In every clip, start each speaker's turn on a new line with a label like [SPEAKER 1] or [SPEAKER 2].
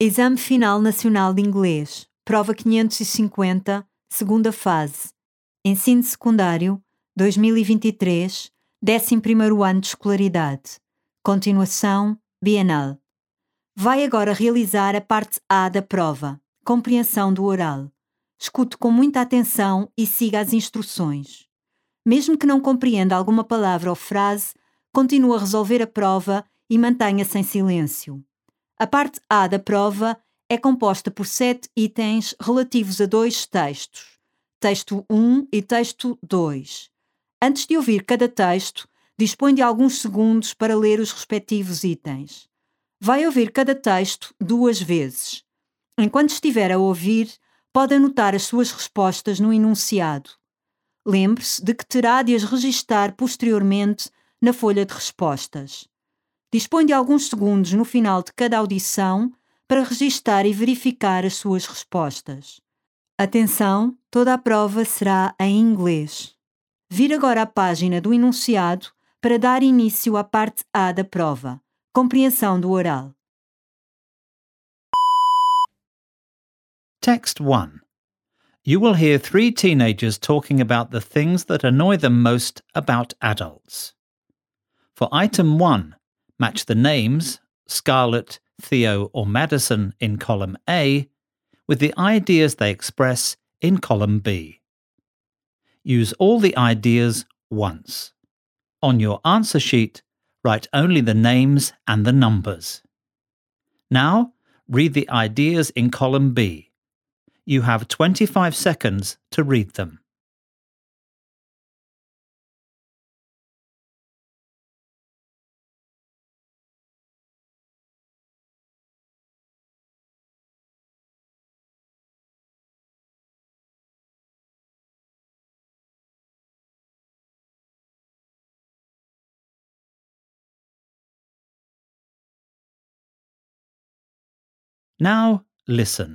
[SPEAKER 1] Exame Final Nacional de Inglês, Prova 550, segunda fase. Ensino Secundário, 2023, 11º ano de escolaridade. Continuação, Bienal. Vai agora realizar a parte A da prova, compreensão do oral. Escute com muita atenção e siga as instruções. Mesmo que não compreenda alguma palavra ou frase, continue a resolver a prova e mantenha-se em silêncio. A parte A da prova é composta por 7 itens relativos a 2 textos, texto 1 e texto 2. Antes de ouvir cada texto, dispõe de alguns segundos para ler os respectivos itens. Vai ouvir cada texto 2 vezes. Enquanto estiver a ouvir, pode anotar as suas respostas no enunciado. Lembre-se de que terá de as registar posteriormente na folha de respostas. Dispõe de alguns segundos no final de cada audição para registar e verificar as suas respostas. Atenção, toda a prova será em inglês. Vire agora a página do enunciado para dar início à parte A da prova, compreensão do oral.
[SPEAKER 2] Text 1. You will hear 3 teenagers talking about the things that annoy them most about adults. For item 1, match the names, Scarlett, Theo or Madison in column A, with the ideas they express in column B. Use all the ideas once. On your answer sheet, write only the names and the numbers. Now, read the ideas in column B. You have 25 seconds to read them. Now, listen.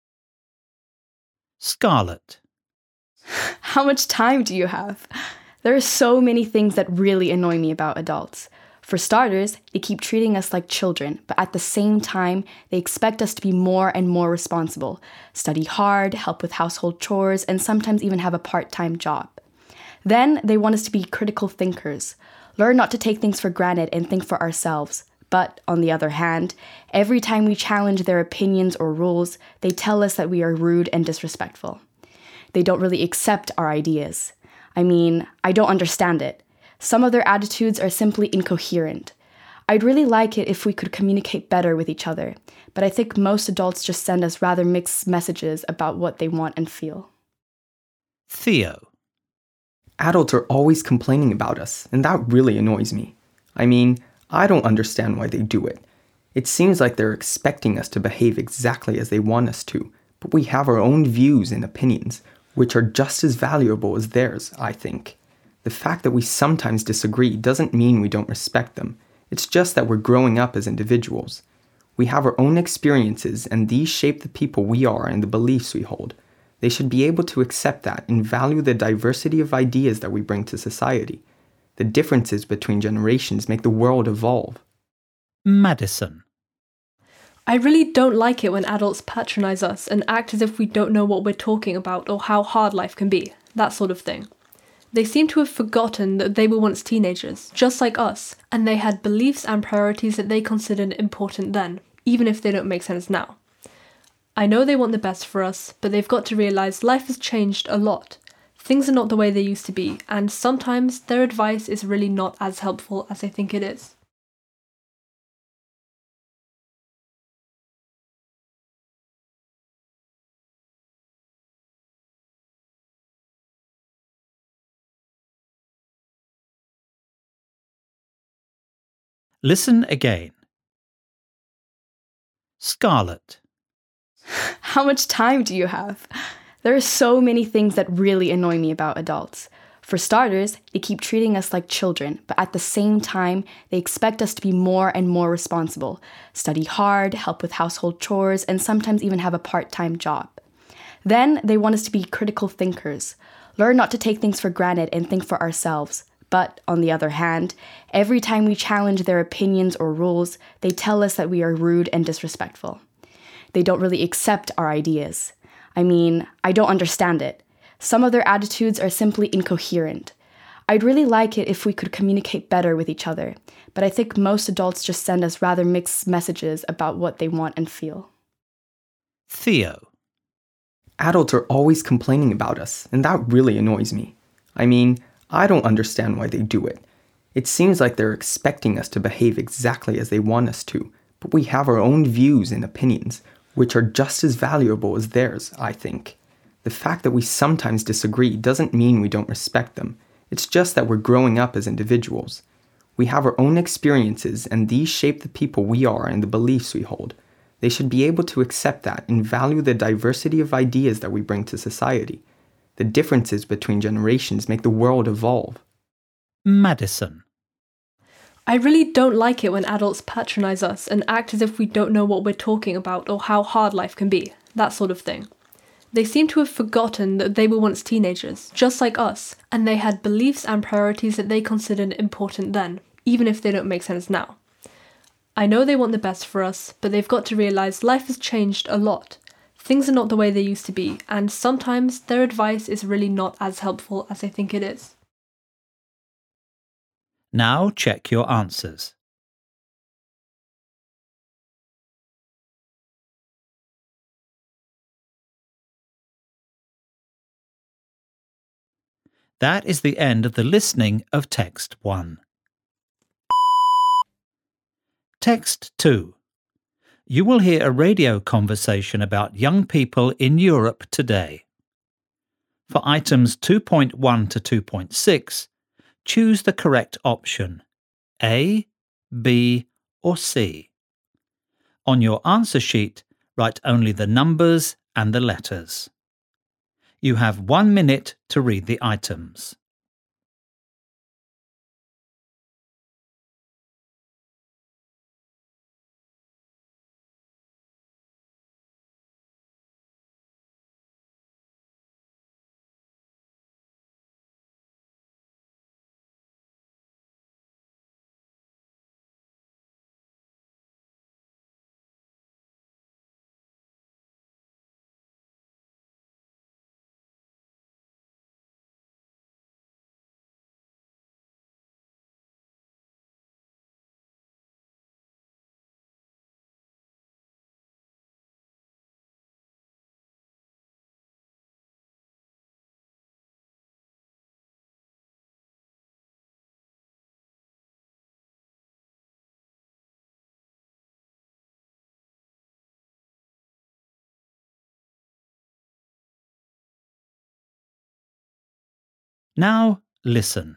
[SPEAKER 2] Scarlett.
[SPEAKER 3] How much time do you have? There are so many things that really annoy me about adults. For starters, they keep treating us like children, but at the same time, they expect us to be more and more responsible, study hard, help with household chores, and sometimes even have a part-time job. Then, they want us to be critical thinkers, learn not to take things for granted and think for ourselves. But, on the other hand, every time we challenge their opinions or rules, they tell us that we are rude and disrespectful. They don't really accept our ideas. I mean, I don't understand it. Some of their attitudes are simply incoherent. I'd really like it if we could communicate better with each other, but I think most adults just send us rather mixed messages about what they want and feel.
[SPEAKER 2] Theo.
[SPEAKER 4] Adults are always complaining about us, and that really annoys me. I mean, I don't understand why they do it. It seems like they're expecting us to behave exactly as they want us to, but we have our own views and opinions, which are just as valuable as theirs, I think. The fact that we sometimes disagree doesn't mean we don't respect them. It's just that we're growing up as individuals. We have our own experiences, and these shape the people we are and the beliefs we hold. They should be able to accept that and value the diversity of ideas that we bring to society. The differences between generations make the world evolve.
[SPEAKER 2] Madison.
[SPEAKER 5] I really don't like it when adults patronize us and act as if we don't know what we're talking about or how hard life can be, that sort of thing. They seem to have forgotten that they were once teenagers, just like us, and they had beliefs and priorities that they considered important then, even if they don't make sense now. I know they want the best for us, but they've got to realise life has changed a lot. Things are not the way they used to be, and sometimes their advice is really not as helpful as they think it is.
[SPEAKER 2] Listen again. Scarlett.
[SPEAKER 3] How much time do you have? There are so many things that really annoy me about adults. For starters, they keep treating us like children, but at the same time, they expect us to be more and more responsible, study hard, help with household chores, and sometimes even have a part-time job. Then, they want us to be critical thinkers, learn not to take things for granted and think for ourselves. But, on the other hand, every time we challenge their opinions or rules, they tell us that we are rude and disrespectful. they don't really accept our ideas. I mean, I don't understand it. Some of their attitudes are simply incoherent. I'd really like it if we could communicate better with each other, but I think most adults just send us rather mixed messages about what they want and feel.
[SPEAKER 2] Theo.
[SPEAKER 4] Adults are always complaining about us, and that really annoys me. I mean, I don't understand why they do it. It seems like they're expecting us to behave exactly as they want us to, but we have our own views and opinions, which are just as valuable as theirs, I think. The fact that we sometimes disagree doesn't mean we don't respect them. It's just that we're growing up as individuals. We have our own experiences, and these shape the people we are and the beliefs we hold. They should be able to accept that and value the diversity of ideas that we bring to society. The differences between generations make the world evolve.
[SPEAKER 2] Madison.
[SPEAKER 5] I really don't like it when adults patronize us and act as if we don't know what we're talking about or how hard life can be, that sort of thing. They seem to have forgotten that they were once teenagers, just like us, and they had beliefs and priorities that they considered important then, even if they don't make sense now. I know they want the best for us, but they've got to realise life has changed a lot. Things are not the way they used to be, and sometimes their advice is really not as helpful as they think it is.
[SPEAKER 2] Now check your answers. That is the end of the listening of Text 1. Text 2. You will hear a radio conversation about young people in Europe today. For items 2.1 to 2.6, choose the correct option, A, B, or C. On your answer sheet, write only the numbers and the letters. You have 1 minute to read the items. Now listen.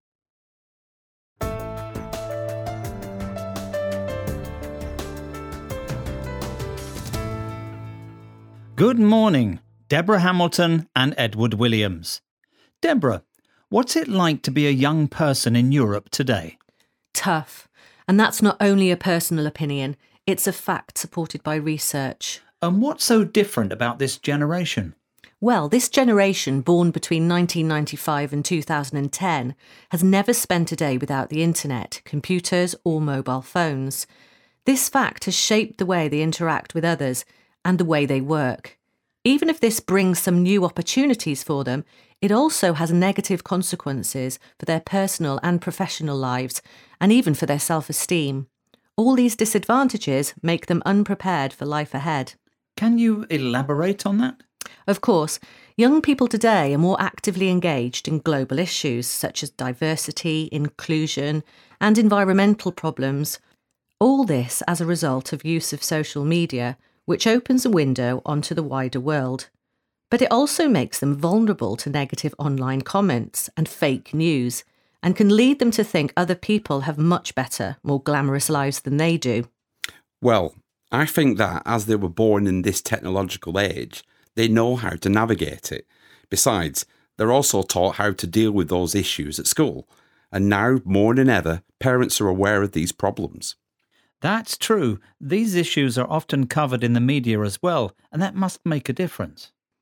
[SPEAKER 2] Good morning, Deborah Hamilton and Edward Williams. Deborah, what's it like to be a young person in Europe today?
[SPEAKER 6] Tough. And that's not only a personal opinion, it's a fact supported by research.
[SPEAKER 2] And what's so different about this generation?
[SPEAKER 6] Well, this generation, born between 1995 and 2010, has never spent a day without the internet, computers or mobile phones. This fact has shaped the way they interact with others and the way they work. Even if this brings some new opportunities for them, it also has negative consequences for their personal and professional lives, and even for their self-esteem. All these disadvantages make them unprepared for life ahead.
[SPEAKER 2] Can you elaborate on that?
[SPEAKER 6] Of course, young people today are more actively engaged in global issues such as diversity, inclusion, and environmental problems. All this as a result of use of social media, which opens a window onto the wider world. But it also makes them vulnerable to negative online comments and fake news, and can lead them to think other people have much better, more glamorous lives than they do.
[SPEAKER 7] Well, I think that as they were born in this technological age, they know how to navigate it. Besides, they're also taught how to deal with those issues at school. And now, more than ever, parents are aware of these problems.
[SPEAKER 2] That's true. These issues are often covered in the media as well, and that must make a difference.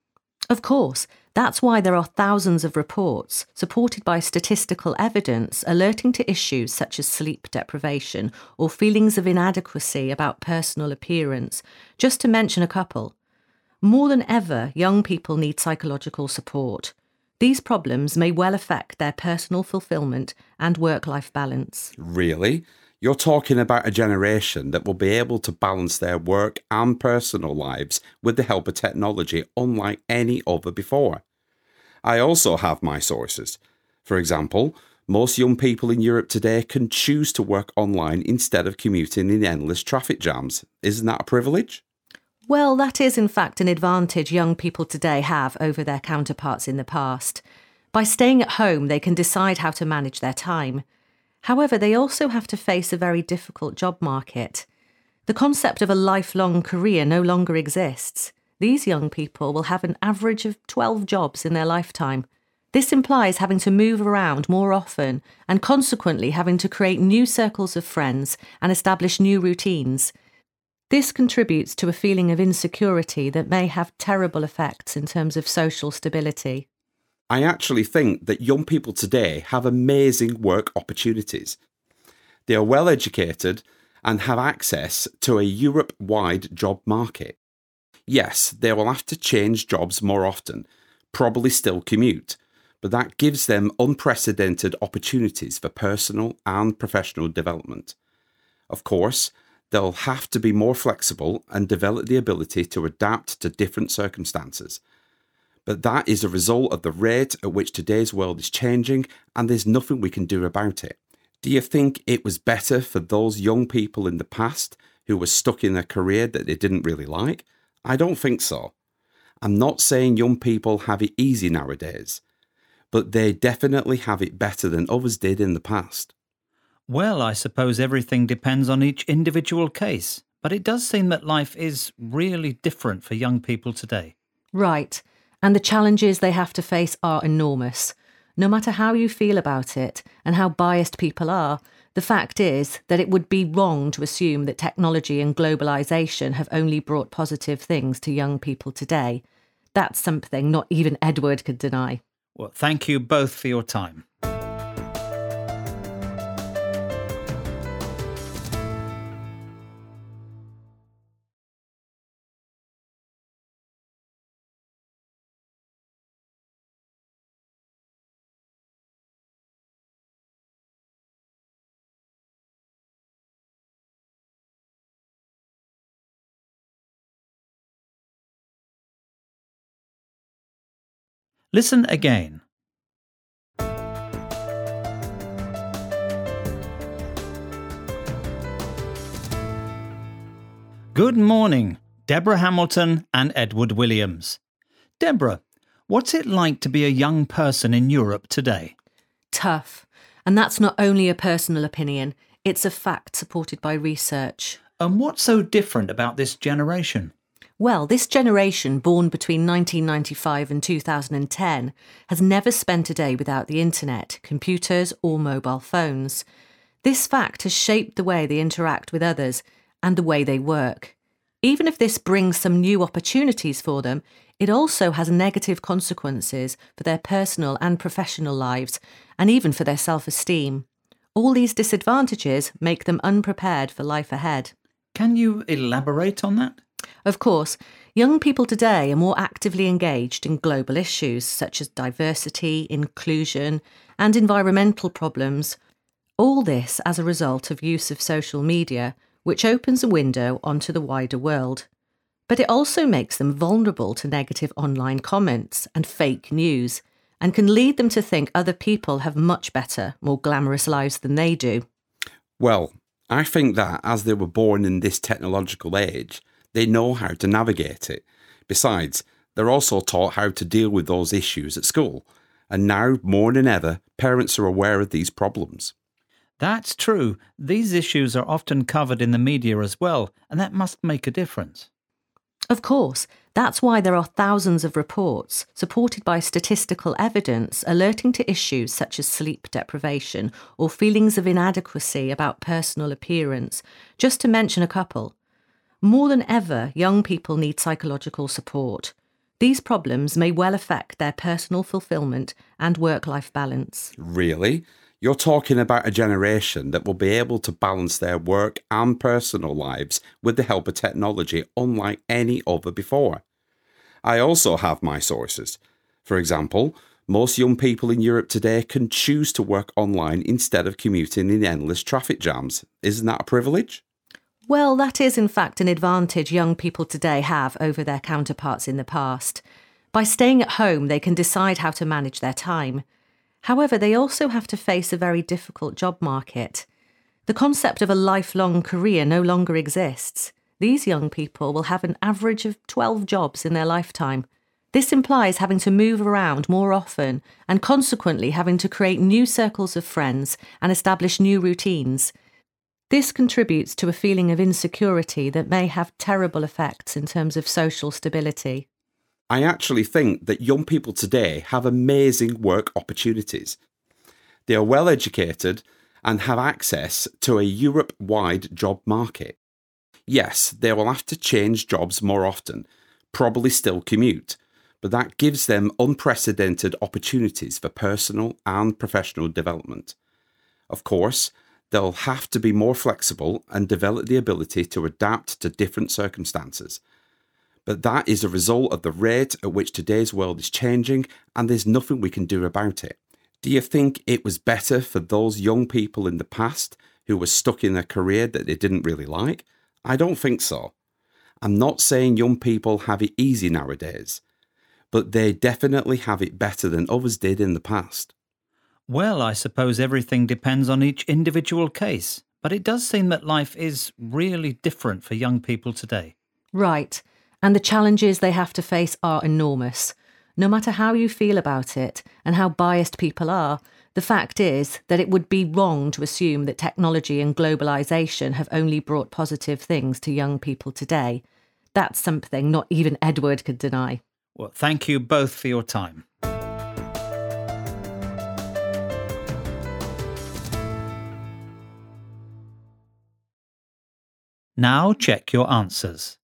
[SPEAKER 6] Of course, that's why there are thousands of reports, supported by statistical evidence, alerting to issues such as sleep deprivation or feelings of inadequacy about personal appearance, just to mention a couple. More than ever, young people need psychological support. These problems may well affect their personal fulfillment and work-life balance.
[SPEAKER 7] Really? You're talking about a generation that will be able to balance their work and personal lives with the help of technology unlike any other before. I also have my sources. For example, most young people in Europe today can choose to work online instead of commuting in endless traffic jams. Isn't that a privilege?
[SPEAKER 6] Well, that is in fact an advantage young people today have over their counterparts in the past. By staying at home, they can decide how to manage their time. However, they also have to face a very difficult job market. The concept of a lifelong career no longer exists. These young people will have an average of 12 jobs in their lifetime. This implies having to move around more often and consequently having to create new circles of friends and establish new routines. This contributes to a feeling of insecurity that may have terrible effects in terms of social stability.
[SPEAKER 7] I actually think that young people today have amazing work opportunities. They are well educated and have access to a Europe-wide job market. Yes, they will have to change jobs more often, probably still commute, but that gives them unprecedented opportunities for personal and professional development. Of course, they'll have to be more flexible and develop the ability to adapt to different circumstances. But that is a result of the rate at which today's world is changing, and there's nothing we can do about it. Do you think it was better for those young people in the past who were stuck in a career that they didn't really like? I don't think so. I'm not saying young people have it easy nowadays, but they definitely have it better than others did in the past.
[SPEAKER 2] Well, I suppose everything depends on each individual case, but it does seem that life is really different for young people today.
[SPEAKER 6] Right. And the challenges they have to face are enormous. No matter how you feel about it and how biased people are, the fact is that it would be wrong to assume that technology and globalisation have only brought positive things to young people today. That's something not even Edward could deny.
[SPEAKER 2] Well, thank you both for your time. Listen again. Good morning, Deborah Hamilton and Edward Williams. Deborah, what's it like to be a young person in Europe today?
[SPEAKER 6] Tough. And that's not only a personal opinion, it's a fact supported by research.
[SPEAKER 2] And what's so different about this generation?
[SPEAKER 6] Well, this generation, born between 1995 and 2010, has never spent a day without the internet, computers or mobile phones. This fact has shaped the way they interact with others and the way they work. Even if this brings some new opportunities for them, it also has negative consequences for their personal and professional lives, and even for their self-esteem. All these disadvantages make them unprepared for life ahead.
[SPEAKER 2] Can you elaborate on that?
[SPEAKER 6] Of course, young people today are more actively engaged in global issues such as diversity, inclusion, and environmental problems. All this as a result of use of social media, which opens a window onto the wider world. But it also makes them vulnerable to negative online comments and fake news, and can lead them to think other people have much better, more glamorous lives than they do.
[SPEAKER 7] Well, I think that as they were born in this technological age, they know how to navigate it. Besides, they're also taught how to deal with those issues at school. And now, more than ever, parents are aware of these problems.
[SPEAKER 2] That's true. These issues are often covered in the media as well, and that must make a difference.
[SPEAKER 6] Of course, that's why there are thousands of reports, supported by statistical evidence, alerting to issues such as sleep deprivation or feelings of inadequacy about personal appearance, just to mention a couple. More than ever, young people need psychological support. These problems may well affect their personal fulfillment and work-life balance.
[SPEAKER 7] Really? You're talking about a generation that will be able to balance their work and personal lives with the help of technology unlike any other before. I also have my sources. For example, most young people in Europe today can choose to work online instead of commuting in endless traffic jams. Isn't that a privilege?
[SPEAKER 6] Well, that is in fact an advantage young people today have over their counterparts in the past. By staying at home, they can decide how to manage their time. However, they also have to face a very difficult job market. The concept of a lifelong career no longer exists. These young people will have an average of 12 jobs in their lifetime. This implies having to move around more often and consequently having to create new circles of friends and establish new routines. This contributes to a feeling of insecurity that may have terrible effects in terms of social stability.
[SPEAKER 7] I actually think that young people today have amazing work opportunities. They are well educated and have access to a Europe-wide job market. Yes, they will have to change jobs more often, probably still commute, but that gives them unprecedented opportunities for personal and professional development. Of course, they'll have to be more flexible and develop the ability to adapt to different circumstances. But that is a result of the rate at which today's world is changing, and there's nothing we can do about it. Do you think it was better for those young people in the past who were stuck in a career that they didn't really like? I don't think so. I'm not saying young people have it easy nowadays, but they definitely have it better than others did in the past.
[SPEAKER 2] Well, I suppose everything depends on each individual case, but it does seem that life is really different for young people today.
[SPEAKER 6] Right, and the challenges they have to face are enormous. No matter how you feel about it and how biased people are, the fact is that it would be wrong to assume that technology and globalisation have only brought positive things to young people today. That's something not even Edward could deny.
[SPEAKER 2] Well, thank you both for your time. Now check your answers.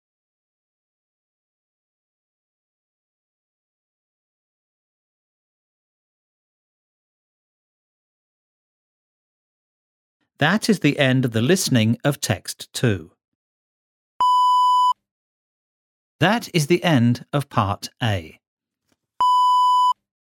[SPEAKER 2] That is the end of the listening of text 2. That is the end of part A.